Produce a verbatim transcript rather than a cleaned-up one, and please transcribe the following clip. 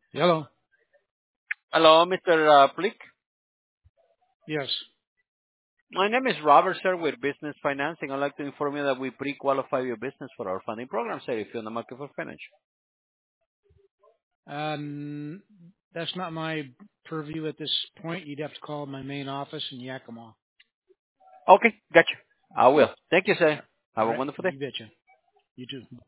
Hello. Hello, mister Uh, Plick. Yes. My name is Robert, sir, with Business Financing. I'd like to inform you that we pre-qualify your business for our funding program, sir, if you're in the market for financial. Um, that's not my purview at this point. You'd have to call my main office in Yakima. Okay, gotcha. I will. Thank you, sir. All Have a right. wonderful day. You betcha. You too.